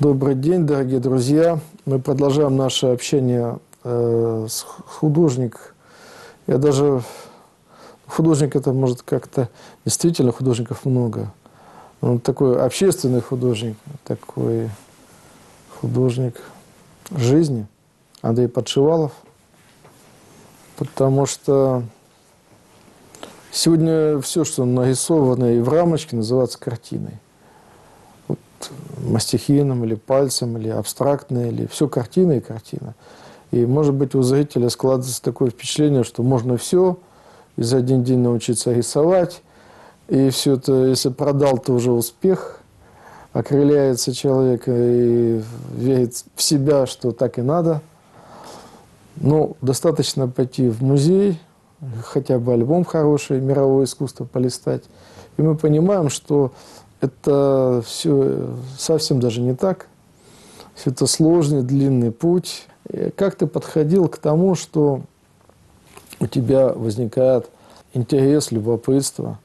Добрый день, дорогие друзья. Мы продолжаем наше общение с художником. Я даже... Художник это может как-то... Действительно, художников много. Он такой общественный художник, такой художник жизни. Андрей Подшивалов. Потому что сегодня все, что нарисовано и в рамочке, называется картиной. Вот, мастихином или пальцем, или абстрактное, или все картина и картина. И, может быть, у зрителя складывается такое впечатление, что можно все, и за один день научиться рисовать, и все это, если продал, то уже успех, окрыляется человек и верит в себя, что так и надо. Но достаточно пойти в музей, хотя бы альбом хороший, мировое искусство полистать, и мы понимаем, что это все совсем даже не так. Все это сложный, длинный путь. И как ты подходил к тому, что у тебя возникает интерес, любопытство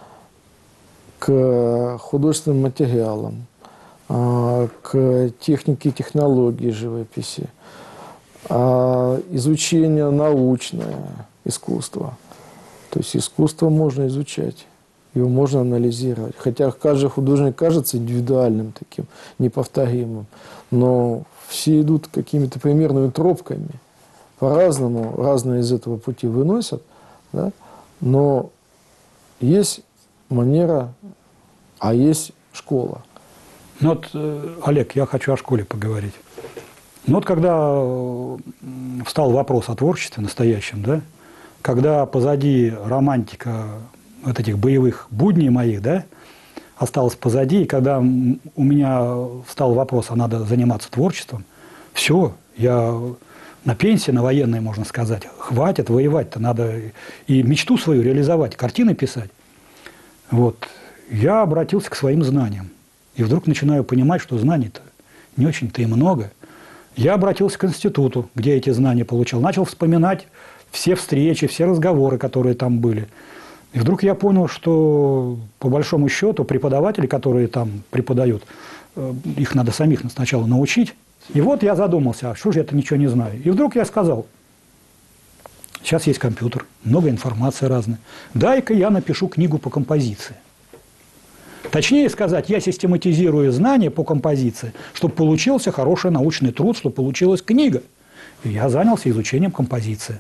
к художественным материалам, к технике и технологии живописи, изучение научное искусство. То есть искусство можно изучать, его можно анализировать. Хотя каждый художник кажется индивидуальным таким, неповторимым, но все идут какими-то примерными тропками. По-разному, разные из этого пути выносят, да? Но есть манера, а есть школа. Ну вот, Олег, я хочу о школе поговорить. Ну вот когда встал вопрос о творчестве настоящем, да, когда позади романтика вот этих боевых будней моих, да, осталась позади, и когда у меня встал вопрос, а надо заниматься творчеством, все, я на пенсии, на военной, можно сказать, хватит, воевать-то надо и мечту свою реализовать, картины писать. Вот, я обратился к своим знаниям, и вдруг начинаю понимать, что знаний-то не очень-то и много. Я обратился к институту, где эти знания получал, начал вспоминать все встречи, все разговоры, которые там были. И вдруг я понял, что по большому счету преподаватели, которые там преподают, их надо самих сначала научить. И вот я задумался, а что же я-то ничего не знаю. И вдруг я сказал, сейчас есть компьютер, много информации разной, дай-ка я напишу книгу по композиции. Точнее сказать, я систематизирую знания по композиции, чтобы получился хороший научный труд, чтобы получилась книга. И я занялся изучением композиции.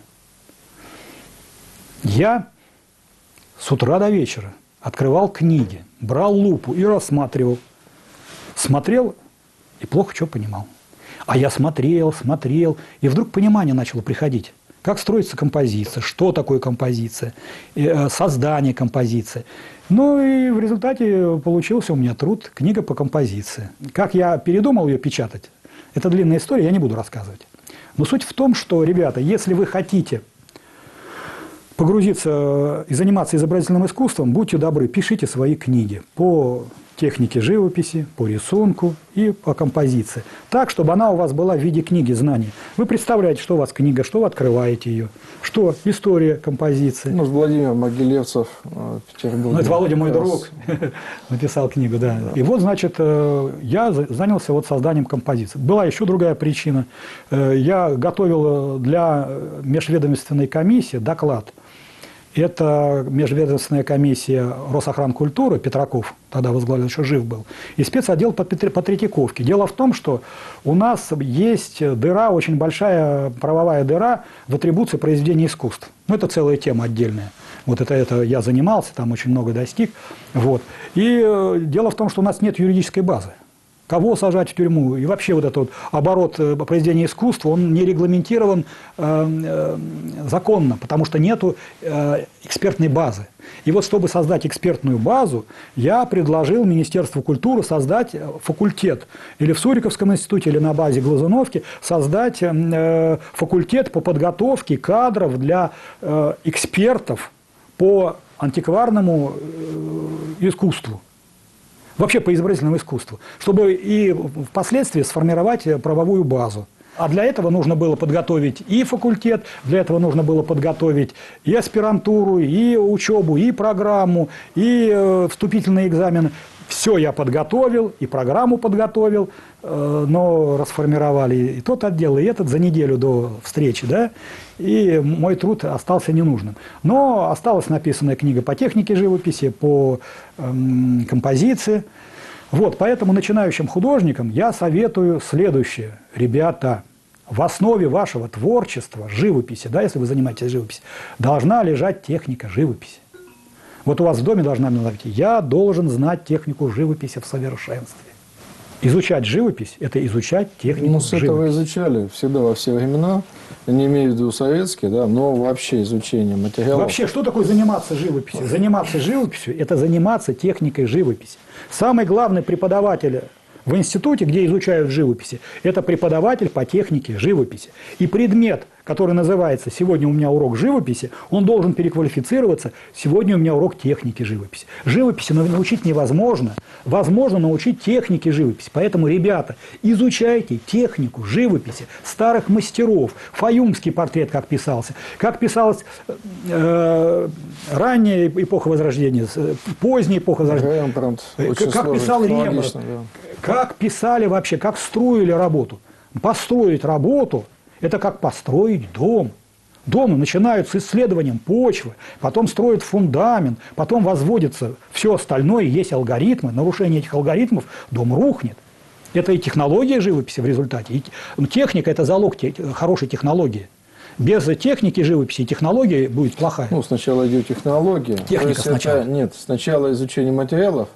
Я с утра до вечера открывал книги, брал лупу и рассматривал. Смотрел и плохо что понимал. А я смотрел, и вдруг понимание начало приходить. Как строится композиция, что такое композиция, создание композиции. Ну и в результате получился у меня труд, книга по композиции. Как я передумал ее печатать, это длинная история, я не буду рассказывать. Но суть в том, что, ребята, если вы хотите погрузиться и заниматься изобразительным искусством, будьте добры, пишите свои книги по технике живописи, по рисунку и по композиции. Так, чтобы она у вас была в виде книги знаний. Вы представляете, что у вас книга, что вы открываете ее, что история композиции. Ну, Владимир Могилевцев, Петербург. Ну, это Володя мой друг, написал книгу, да. И вот, значит, я занялся вот созданием композиции. Была еще другая причина. Я готовил для межведомственной комиссии доклад. Это межведомственная комиссия Росохранкультуры, Петраков тогда возглавлял, еще жив был, и спецотдел по Третьяковке. Дело в том, что у нас есть дыра, очень большая правовая дыра в атрибуции произведения искусств. Ну, это целая тема отдельная. Вот это я занимался, там очень много достиг. Вот. И дело в том, что у нас нет юридической базы. Кого сажать в тюрьму? И вообще вот этот вот оборот произведения искусства, он не регламентирован законно, потому что нету экспертной базы. И вот чтобы создать экспертную базу, я предложил Министерству культуры создать факультет. Или в Суриковском институте, или на базе Глазуновки создать факультет по подготовке кадров для экспертов по антикварному искусству. Вообще по изобразительному искусству, чтобы и впоследствии сформировать правовую базу. А для этого нужно было подготовить и факультет, для этого нужно было подготовить и аспирантуру, и учебу, и программу, и вступительные экзамены. Все я подготовил, и программу подготовил, но расформировали и тот отдел, и этот за неделю до встречи, да, и мой труд остался ненужным. Но осталась написанная книга по технике живописи, по композиции. Вот, поэтому начинающим художникам я советую следующее. Ребята, в основе вашего творчества, живописи, да, если вы занимаетесь живописью, должна лежать техника живописи. Вот у вас в доме должна быть: я должен знать технику живописи в совершенстве. Изучать живопись – это изучать технику Ну, с этого живописи. изучали всегда, во все времена. Я не имею в виду советские, да, но вообще изучение материалов. Вообще, что такое заниматься живописью? Заниматься живописью – это заниматься техникой живописи. Самый главный преподаватель в институте, где изучают живописи, это преподаватель по технике живописи. И предмет, который называется «Сегодня у меня урок живописи», он должен переквалифицироваться «Сегодня у меня урок техники живописи». Живописи научить невозможно, возможно научить технике живописи. Поэтому, ребята, изучайте технику живописи старых мастеров. Фаюмский портрет как писался, как писалась ранняя эпоха Возрождения, поздняя эпоха Возрождения, Рембрандт, как писал Рембрандт, да. как писали вообще, как строили работу. Построить работу – это как построить дом. Дома начинают с исследованием почвы, потом строят фундамент, потом возводится все остальное, есть алгоритмы. Нарушение этих алгоритмов – дом рухнет. Это и технология живописи в результате. И техника – это залог хорошей технологии. Без техники живописи технология будет плохая. Ну, сначала идет технология. Техника сначала. Нет, сначала изучение материалов.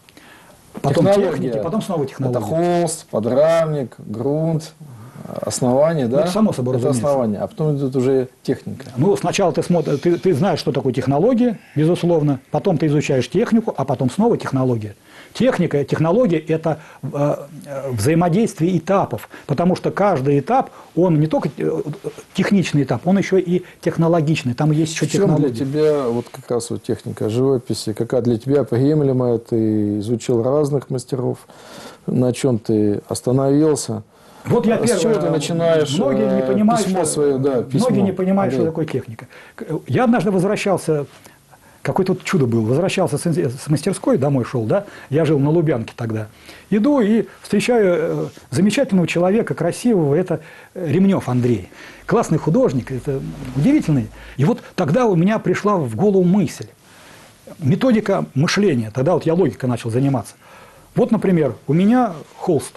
Потом технология. техники, потом снова технология. Это холст, подрамник, грунт, основание, да? Ну, само собой, это разумеется. основание, а потом идет уже техника. Ну, сначала ты смотришь, ты знаешь, что такое технология, безусловно, потом ты изучаешь технику, а потом снова технология. Техника, технология – это взаимодействие этапов, потому что каждый этап, он не только техничный этап, он еще и технологичный, там есть еще В чем технология. для тебя вот как раз вот техника живописи, какая для тебя приемлемая, ты изучил разных мастеров, на чем ты остановился? Вот я С чего ты начинаешь многие не понимают, письмо свое, да, письмо. многие не понимают, что Андрей. такое техника. Я однажды возвращался, какое-то чудо было, возвращался с мастерской, домой шел, да, я жил на Лубянке тогда. Иду и встречаю замечательного человека, красивого, это Ремнев Андрей. Классный художник, это удивительный. И вот тогда у меня пришла в голову мысль, методика мышления, тогда вот я логикой начал заниматься. Вот, например, у меня холст.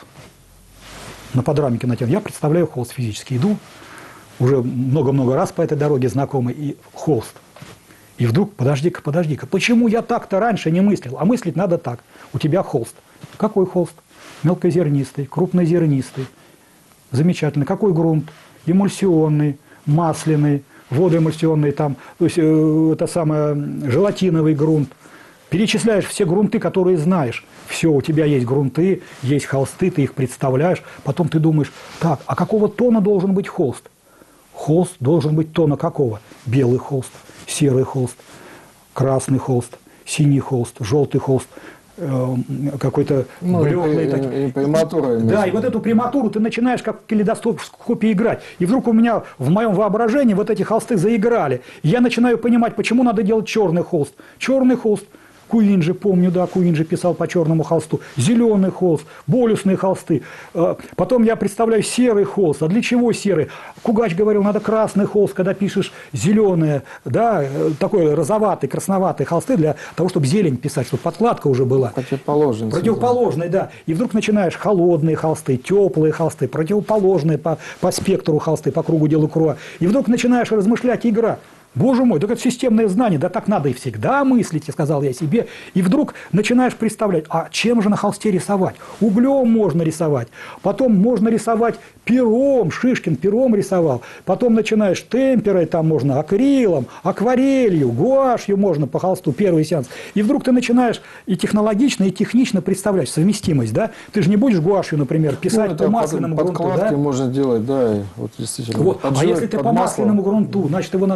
На подрамнике натянут. Я представляю холст физически. Иду, уже много-много раз по этой дороге знакомый, и холст. И вдруг, подожди-ка, почему я так-то раньше не мыслил? А мыслить надо так. У тебя холст. Какой холст? Мелкозернистый, крупнозернистый. Замечательно. Какой грунт? Эмульсионный, масляный, водоэмульсионный, там, то есть это самое, желатиновый грунт. Перечисляешь все грунты, которые знаешь. Все, у тебя есть грунты, есть холсты, ты их представляешь. Потом ты думаешь, так, а какого тона должен быть холст? Холст должен быть тона какого? Белый холст, серый холст, красный холст, синий холст, желтый холст, какой-то блеклый. И приматура. Да, и вот эту приматуру ты начинаешь как в калейдоскопе играть. И вдруг у меня в моем воображении вот эти холсты заиграли. И я начинаю понимать, почему надо делать черный холст. Черный холст. Куинджи, помню, да, Куинджи писал по черному холсту. Зеленый холст, болюсные холсты. Потом я представляю серый холст. А для чего серый? Кугач говорил, надо красный холст, когда пишешь зеленые, да, такой розоватый, красноватый холсты для того, чтобы зелень писать, чтобы подкладка уже была. Противоположный. Противоположный, да. И вдруг начинаешь холодные холсты, теплые холсты, противоположные по спектру холсты, по кругу Делакруа. И вдруг начинаешь размышлять, игра. Боже мой, так это системное знание, да так надо и всегда мыслить, сказал я себе. И вдруг начинаешь представлять, а чем же на холсте рисовать? Углем можно рисовать, потом можно рисовать пером, Шишкин пером рисовал, потом начинаешь темперой, там можно акрилом, акварелью, гуашью можно по холсту, первый сеанс. И вдруг ты начинаешь и технологично, и технично представлять совместимость, да? Ты же не будешь гуашью, например, писать по масляному грунту, подкладки да? можно делать, да, вот действительно. Вот. А если ты по масляному грунту, значит, его надо шлифануть.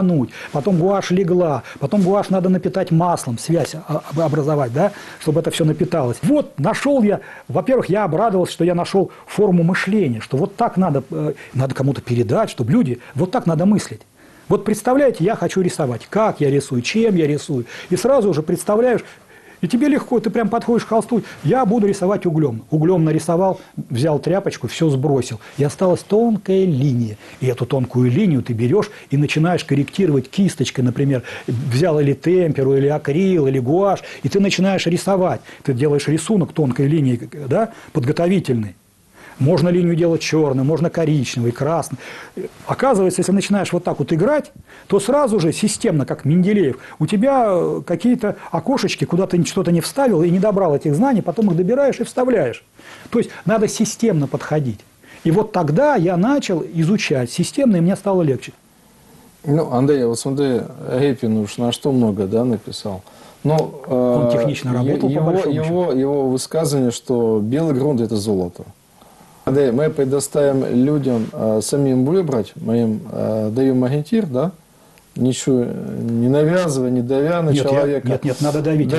рисануть, потом гуашь легла, потом гуашь надо напитать маслом, связь образовать, да, чтобы это все напиталось. Вот нашел я, во-первых, я обрадовался, что я нашел форму мышления, что вот так надо кому-то передать, чтобы люди, вот так надо мыслить. Вот представляете, я хочу рисовать, как я рисую, чем я рисую, и сразу же представляешь, и тебе легко, ты прям подходишь к холсту, я буду рисовать углем. Углем нарисовал, взял тряпочку, все сбросил. И осталась тонкая линия. И эту тонкую линию ты берешь и начинаешь корректировать кисточкой, например. Взял или темперу, или акрил, или гуашь, и ты начинаешь рисовать. Ты делаешь рисунок тонкой линии, да, подготовительный. Можно линию делать черной, можно коричневой, красной. Оказывается, если начинаешь вот так вот играть, то сразу же системно, как Менделеев, у тебя какие-то окошечки, куда ты что-то не вставил и не добрал этих знаний, потом их добираешь и вставляешь. То есть надо системно подходить. И вот тогда я начал изучать системно, и мне стало легче. Ну, Андрей, вот смотри, Репин уж на что много, да, написал. Но, он технично работал, по большому счету. Его высказывание, что белый грунт – это золото. Андрей, мы предоставим людям самим выбрать, мы им даем ориентир, да? Ничего не навязывая, не давя на человека. Нет, надо давить.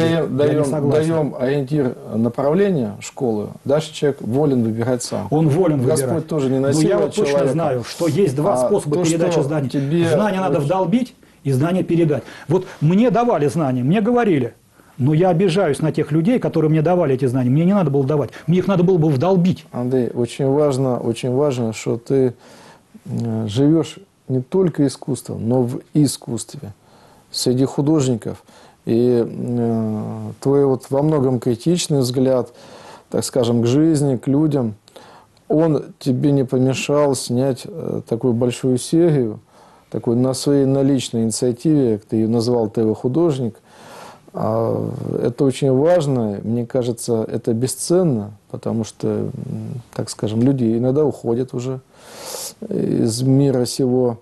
Даем ориентир направления школы, дальше человек волен выбирать сам. Он волен выбирать. Господь тоже не насилует человека. Но я вот точно знаю, что есть два способа передачи знаний. Знания надо вдолбить и знания передать. Вот мне давали знания, мне говорили. Но я обижаюсь на тех людей, которые мне давали эти знания. Мне не надо было давать, мне их надо было бы вдолбить. Андрей, очень важно, что ты живешь не только искусством, но в искусстве, среди художников. И твой вот во многом критичный взгляд, так скажем, к жизни, к людям, он тебе не помешал снять такую большую серию, такой на своей личной инициативе, ты ее назвал «ТВ-художник». Это очень важно, мне кажется, это бесценно, потому что, так скажем, люди иногда уходят уже из мира сего.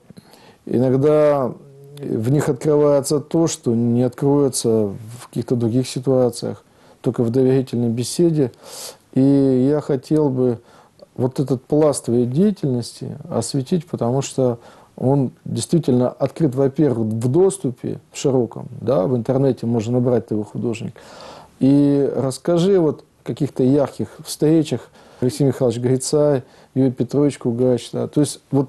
Иногда в них открывается то, что не откроется в каких-то других ситуациях, только в доверительной беседе. И я хотел бы вот этот пласт твоей деятельности осветить, потому что он действительно открыт, во-первых, в доступе в широком, да, в интернете можно набрать ТВ-художник. И расскажи вот о каких-то ярких встречах Алексей Михайлович Грицай, Юрий Петрович Кугач, да, то есть вот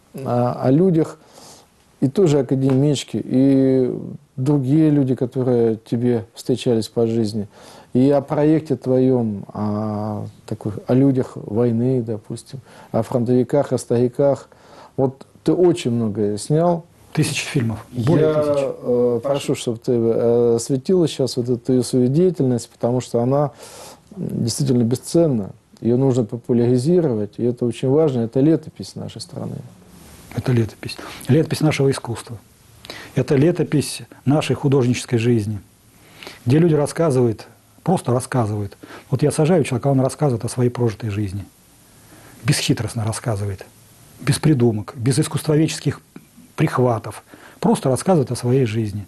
о людях, и тоже академички, и другие люди, которые тебе встречались по жизни, и о проекте твоем, о людях войны, допустим, о фронтовиках, о стариках. Вот ты очень многое снял. 1000 фильмов. Более 1000. Я прошу, чтобы ты осветила сейчас вот эту свою деятельность, потому что она действительно бесценна. Ее нужно популяризировать, и это очень важно. Это летопись нашей страны. Это летопись. Летопись нашего искусства. Это летопись нашей художнической жизни, где люди рассказывают, просто рассказывают. Вот я сажаю человека, он рассказывает о своей прожитой жизни. Бесхитростно рассказывает. Без придумок, без искусствоведческих прихватов. Просто рассказывает о своей жизни.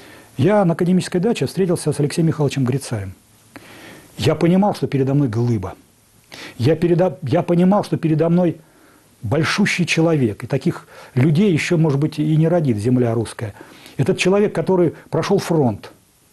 Я на академической даче встретился с Алексеем Михайловичем Грицаем. Я понимал, что передо мной глыба. Я понимал, что передо мной большущий человек. И таких людей еще, может быть, и не родит земля русская. Этот человек, который прошел фронт.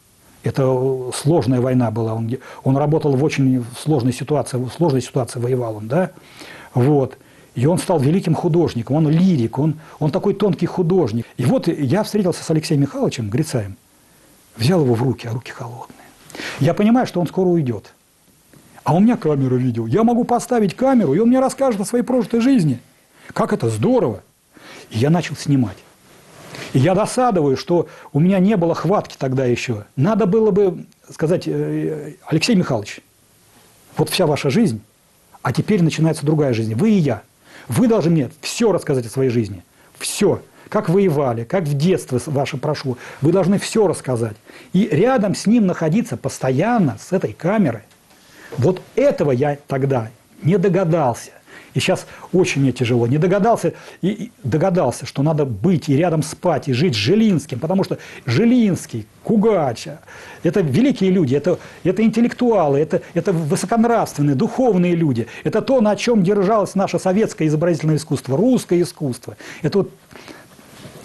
Это сложная война была. Он работал в очень сложной ситуации. В сложной ситуации воевал он, да? Вот. И он стал великим художником, он лирик, он такой тонкий художник. И вот я встретился с Алексеем Михайловичем Грицаем, взял его в руки, а руки холодные. Я понимаю, что он скоро уйдет. А у меня камера видео. Я могу поставить камеру, и он мне расскажет о своей прошлой жизни. Как это здорово. И я начал снимать. И я досадую, что у меня не было хватки тогда еще. Надо было бы сказать: Алексей Михайлович, вот вся ваша жизнь, а теперь начинается другая жизнь. Вы и я. Вы должны мне все рассказать о своей жизни. Все. Как воевали, как в детстве ваше прошло. Вы должны все рассказать. И рядом с ним находиться постоянно, с этой камерой. Вот этого я тогда не догадался. И сейчас очень мне тяжело. Не догадался, и догадался, что надо быть и рядом спать, и жить с Жилинским. Потому что Жилинский, Кугач – это великие люди, это интеллектуалы, это высоконравственные, духовные люди. Это то, на чем держалось наше советское изобразительное искусство, русское искусство. Это вот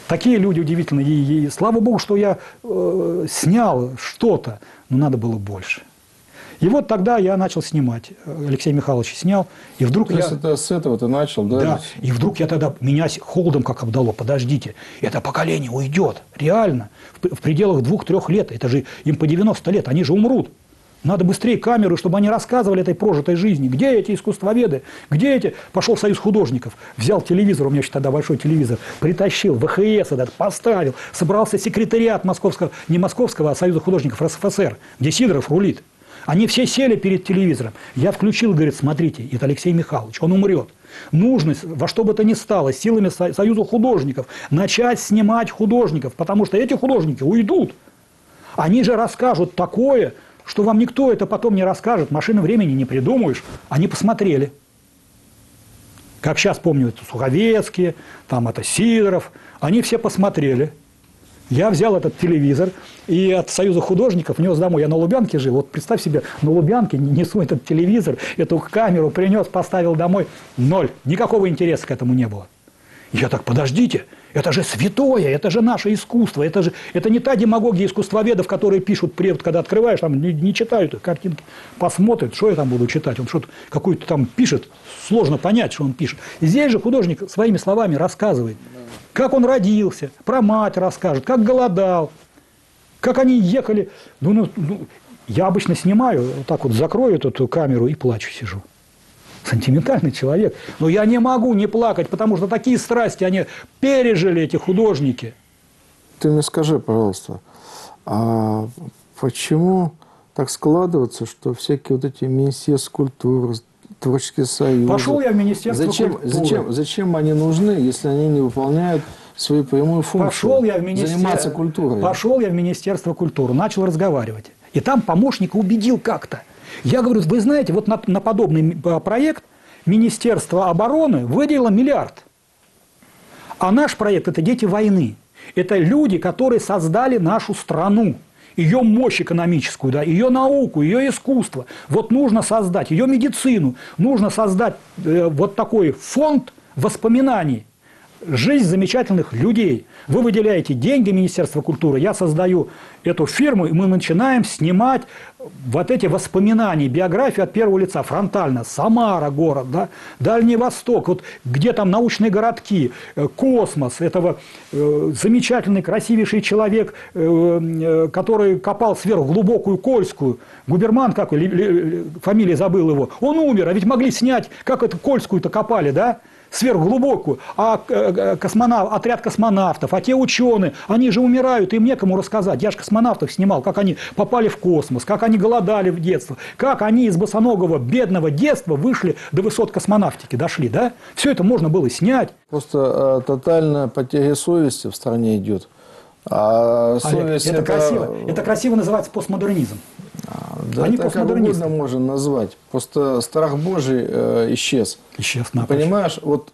Такие люди удивительные. И слава богу, что я снял что-то, но надо было больше. И вот тогда я начал снимать. Алексей Михайлович снял, и вдруг я... Это с этого ты начал, да? Да, и вдруг я тогда, меня холодом как обдало, подождите, это поколение уйдет, реально, в пределах 2-3 лет, это же им по 90 лет, они же умрут. Надо быстрее камеру, чтобы они рассказывали этой прожитой жизни. Где эти искусствоведы? Где эти? Пошел в Союз художников, взял телевизор, у меня еще тогда большой телевизор, притащил, ВХС этот, поставил, собрался секретариат московского, не московского, а Союза художников РСФСР, где Сидоров рулит. Они все сели перед телевизором. Я включил, говорит, смотрите, это Алексей Михайлович, он умрет. Нужно во что бы то ни стало силами Союза художников начать снимать художников, потому что эти художники уйдут. Они же расскажут такое, что вам никто это потом не расскажет. Машины времени не придумаешь. Они посмотрели. Как сейчас помню, это Суховецкие, там это Сидоров. Они все посмотрели. Я взял этот телевизор и от Союза художников нес домой. Я на Лубянке жил. Вот представь себе, на Лубянке несу этот телевизор, эту камеру принес, поставил домой. 0. Никакого интереса к этому не было. Я так, подождите, это же святое, это же наше искусство. Это не та демагогия искусствоведов, которые пишут, когда открываешь, там не читают их картинки. Посмотрят, что я там буду читать. Он что-то какую-то там пишет, сложно понять, что он пишет. И здесь же художник своими словами рассказывает. Как он родился, про мать расскажет, как голодал, как они ехали. Я обычно снимаю, вот так вот закрою эту камеру и плачу, сижу. Сентиментальный человек. Но я не могу не плакать, потому что такие страсти они пережили, эти художники. Ты мне скажи, пожалуйста, а почему так складывается, что всякие вот эти министерства культуры, творческие союзы... Пошел я в Министерство культуры. Зачем они нужны, если они не выполняют свою прямую функцию? Заниматься культурой. Пошел я в Министерство культуры, начал разговаривать. И там помощника убедил как-то. Я говорю, вы знаете, вот на подобный проект Министерство обороны выделило 1 миллиард. А наш проект – это дети войны. Это люди, которые создали нашу страну. Ее мощь экономическую, да, ее науку, ее искусство. Вот нужно создать ее медицину, нужно создать вот такой фонд воспоминаний. Жизнь замечательных людей. Вы выделяете деньги Министерства культуры, я создаю эту фирму, и мы начинаем снимать вот эти воспоминания, биографию от первого лица, фронтально. Самара город, да? Дальний Восток, вот где там научные городки, космос, этого замечательный, красивейший человек, который копал сверхглубокую Кольскую, губерман какой, фамилия забыл его, он умер, а ведь могли снять, как это Кольскую-то копали, да? Сверхглубокую, а отряд космонавтов, а те ученые, они же умирают, им некому рассказать. Я же космонавтов снимал, как они попали в космос, как они голодали в детство, как они из босоногого бедного детства вышли до высот космонавтики, дошли, да? Все это можно было снять. Просто тотальная потеря совести в стране идет. А совесть Олег, красиво. Это красиво называется постмодернизм. Да, они это как угодно можно назвать. Просто страх Божий исчез. Исчез напрочь. Понимаешь, вот,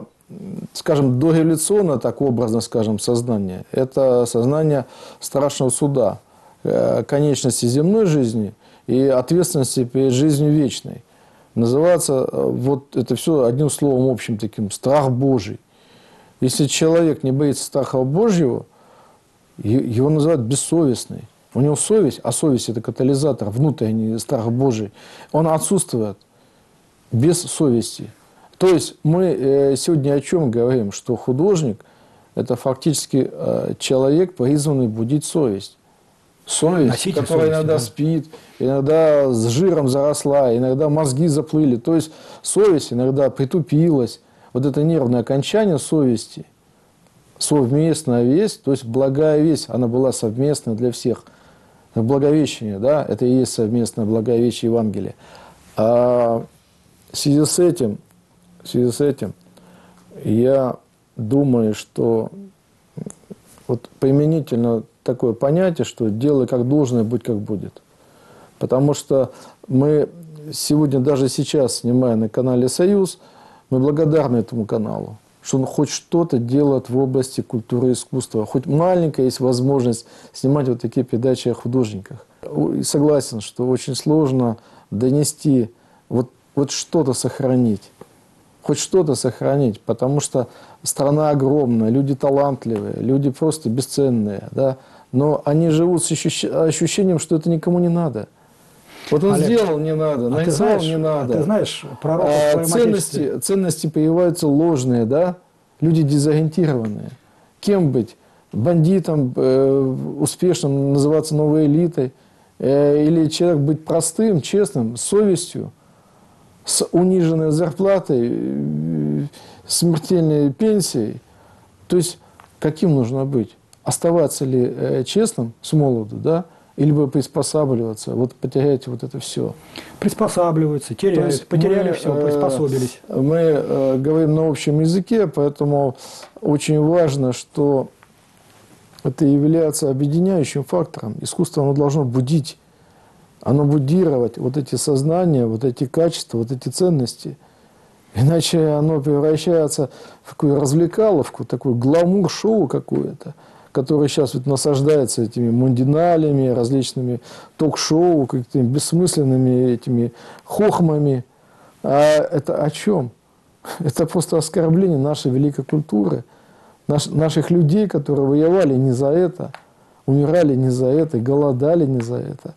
скажем, дореволюционное, так образно скажем, сознание, это сознание страшного суда, конечности земной жизни и ответственности перед жизнью вечной. Называется вот это все одним словом общим таким: страх Божий. Если человек не боится страха Божьего, его называют бессовестный. У него совесть, а совесть – это катализатор, внутренний страх Божий. Он отсутствует без совести. То есть мы сегодня о чем говорим? Что художник – это фактически человек, призванный будить совесть. Совесть, носитель которая совести, иногда да. спит, иногда с жиром заросла, иногда мозги заплыли. То есть совесть иногда притупилась. Вот это нервное окончание совести, совместная весть, то есть благая весть, она была совместна для всех. Благовещение, да, это и есть совместное благовещие Евангелия. А в связи с этим я думаю, что вот применительно такое понятие, что делай как должно, будь как будет. Потому что мы сегодня, даже сейчас, снимая на канале «Союз», мы благодарны этому каналу, что он хоть что-то делает в области культуры и искусства, хоть маленькая есть возможность снимать вот такие передачи о художниках. И согласен, что очень сложно донести, вот что-то сохранить, хоть что-то сохранить, потому что страна огромная, люди талантливые, люди просто бесценные, да, но они живут с ощущением, что это никому не надо. Вот он Олег, сделал не надо, нарисовал не надо. Ты знаешь, пророк в своем отечестве... Ценности появляются ложные, да, люди дезориентированные. Кем быть? Бандитом, успешным, называться новой элитой, или человек быть простым, честным, с совестью, с униженной зарплатой, смертельной пенсией. То есть, каким нужно быть? Оставаться ли честным с молоду, да? Или бы приспосабливаться, вот потеряете вот это все. Приспосабливаются, теряют, потеряли все, приспособились. Мы говорим на общем языке, поэтому очень важно, что это является объединяющим фактором. Искусство, оно должно будить, оно будировать вот эти сознания, вот эти качества, вот эти ценности. Иначе оно превращается в такую развлекаловку, такую гламур-шоу какое-то, который сейчас вот насаждается этими мундиналями, различными ток-шоу, какими-то бессмысленными этими хохмами. А это о чем? Это просто оскорбление нашей великой культуры, наших людей, которые воевали не за это, умирали не за это, голодали не за это.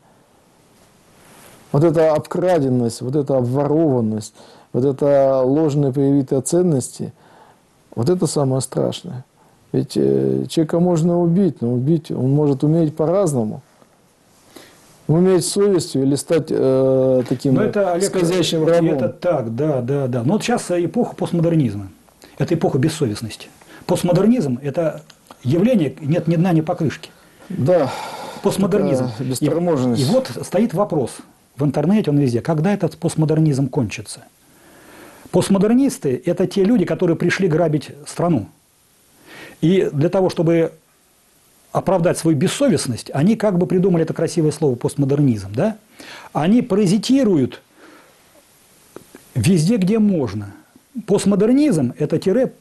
Вот эта обкраденность, вот эта обворованность, вот эта ложные привитые ценности, вот это самое страшное. Ведь человека можно убить, но убить он может умереть по-разному. Умереть совестью или стать таким скользящим рабом. Это так, да. Но вот сейчас эпоха постмодернизма. Это эпоха бессовестности. Постмодернизм – это явление, нет ни дна, ни покрышки. Да. Постмодернизм. Бесторможенность. И вот стоит вопрос в интернете, он везде. Когда этот постмодернизм кончится? Постмодернисты – это те люди, которые пришли грабить страну. И для того, чтобы оправдать свою бессовестность, они как бы придумали это красивое слово постмодернизм. Да? Они паразитируют везде, где можно. Постмодернизм – это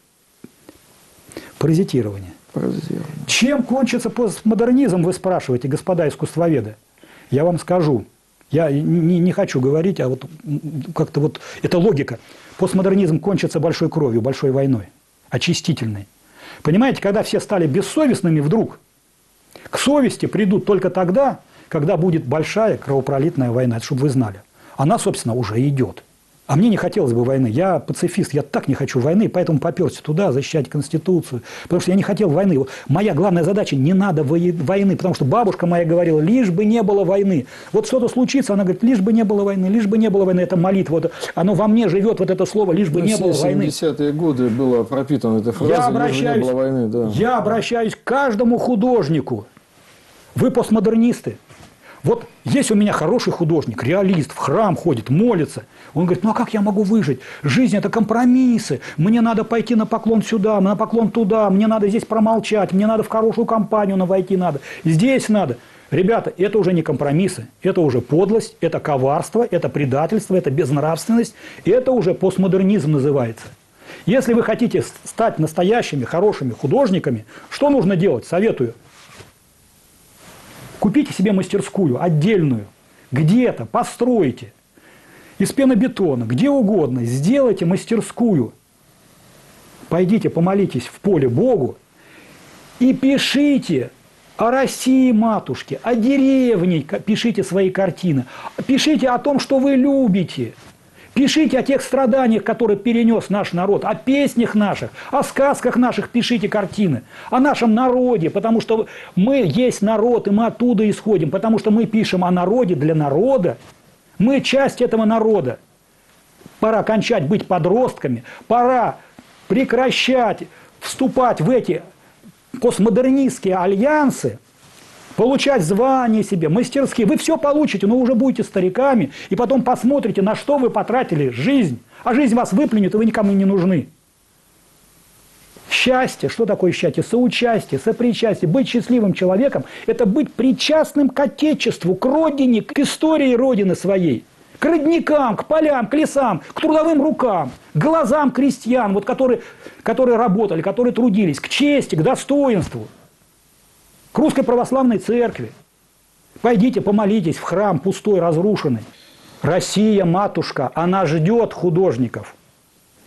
паразитирование. Чем кончится постмодернизм, вы спрашиваете, господа искусствоведы? Я вам скажу. Я не хочу говорить, а вот как-то вот это логика. Постмодернизм кончится большой кровью, большой войной, очистительной. Понимаете, когда все стали бессовестными вдруг, к совести придут только тогда, когда будет большая кровопролитная война, это чтобы вы знали. Она, собственно, уже идет. А мне не хотелось бы войны. Я пацифист, я так не хочу войны, поэтому поперся туда защищать Конституцию. Потому что я не хотел войны. Моя главная задача – не надо войны. Потому что бабушка моя говорила, лишь бы не было войны. Вот что-то случится, она говорит, лишь бы не было войны, лишь бы не было войны. Это молитва. Вот, оно во мне живет, вот это слово, лишь бы не было войны. В 70-е годы было пропитано эта фраза, лишь бы не было войны. Да. Я обращаюсь к каждому художнику. Вы постмодернисты. Вот есть у меня хороший художник, реалист, в храм ходит, молится. Он говорит, ну а как я могу выжить? Жизнь – это компромиссы. Мне надо пойти на поклон сюда, на поклон туда, мне надо здесь промолчать, мне надо в хорошую компанию войти надо, здесь надо. Ребята, это уже не компромиссы, это уже подлость, это коварство, это предательство, это безнравственность. Это уже постмодернизм называется. Если вы хотите стать настоящими, хорошими художниками, что нужно делать? Советую. Купите себе мастерскую, отдельную, где-то, постройте, из пенобетона, где угодно, сделайте мастерскую. Пойдите, помолитесь в поле Богу и пишите о России, матушке, о деревне, пишите свои картины, пишите о том, что вы любите. Пишите о тех страданиях, которые перенес наш народ, о песнях наших, о сказках наших пишите картины, о нашем народе, потому что мы есть народ, и мы оттуда исходим, потому что мы пишем о народе для народа, мы часть этого народа. Пора кончать быть подростками, пора прекращать вступать в эти постмодернистские альянсы, получать звания себе, мастерские. Вы все получите, но вы уже будете стариками, и потом посмотрите, на что вы потратили жизнь. А жизнь вас выплюнет, и вы никому не нужны. Счастье. Что такое счастье? Соучастие, сопричастие. Быть счастливым человеком – это быть причастным к Отечеству, к Родине, к истории Родины своей. К родникам, к полям, к лесам, к трудовым рукам, к глазам крестьян, вот, которые работали, которые трудились, к чести, к достоинству. К Русской Православной Церкви. Пойдите, помолитесь в храм пустой, разрушенный. Россия, матушка, она ждет художников.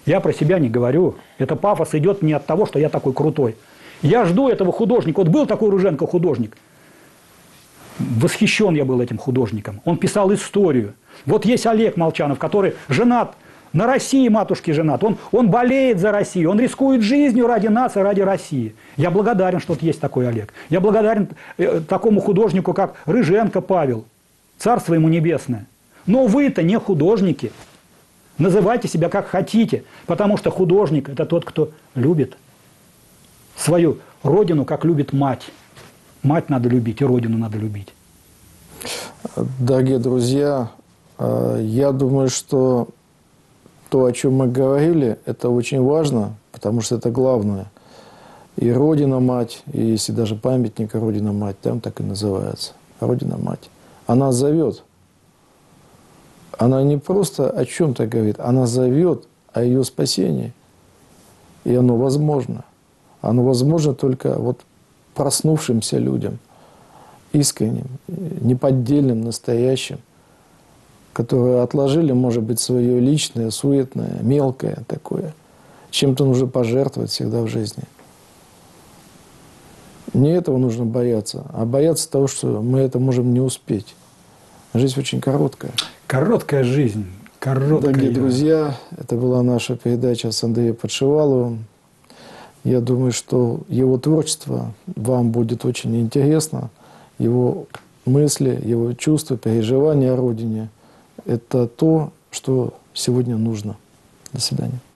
Я про себя не говорю. Это пафос идет не от того, что я такой крутой. Я жду этого художника. Вот был такой Руженко художник. Восхищен я был этим художником. Он писал историю. Вот есть Олег Молчанов, который женат, на России матушке женат. Он болеет за Россию, он рискует жизнью ради нас и ради России. Я благодарен, что есть такой Олег. Я благодарен такому художнику, как Рыженко Павел. Царство ему небесное. Но вы-то не художники. Называйте себя как хотите, потому что художник – это тот, кто любит свою родину, как любит мать. Мать надо любить, и родину надо любить. Дорогие друзья, я думаю, что то, о чем мы говорили, это очень важно, потому что это главное. И Родина-Мать, и если даже памятник Родина-Мать, там так и называется, Родина-Мать. Она зовет. Она не просто о чем-то говорит, она зовет о ее спасении. И оно возможно. Оно возможно только вот проснувшимся людям, искренним, неподдельным, настоящим, которые отложили, может быть, свое личное, суетное, мелкое такое. Чем-то нужно пожертвовать всегда в жизни. Не этого нужно бояться, а бояться того, что мы это можем не успеть. Жизнь очень короткая. Короткая жизнь. Короткая. Дорогие друзья, это была наша передача с Андреем Подшиваловым. Я думаю, что его творчество вам будет очень интересно. Его мысли, его чувства, переживания о родине – это то, что сегодня нужно. До свидания.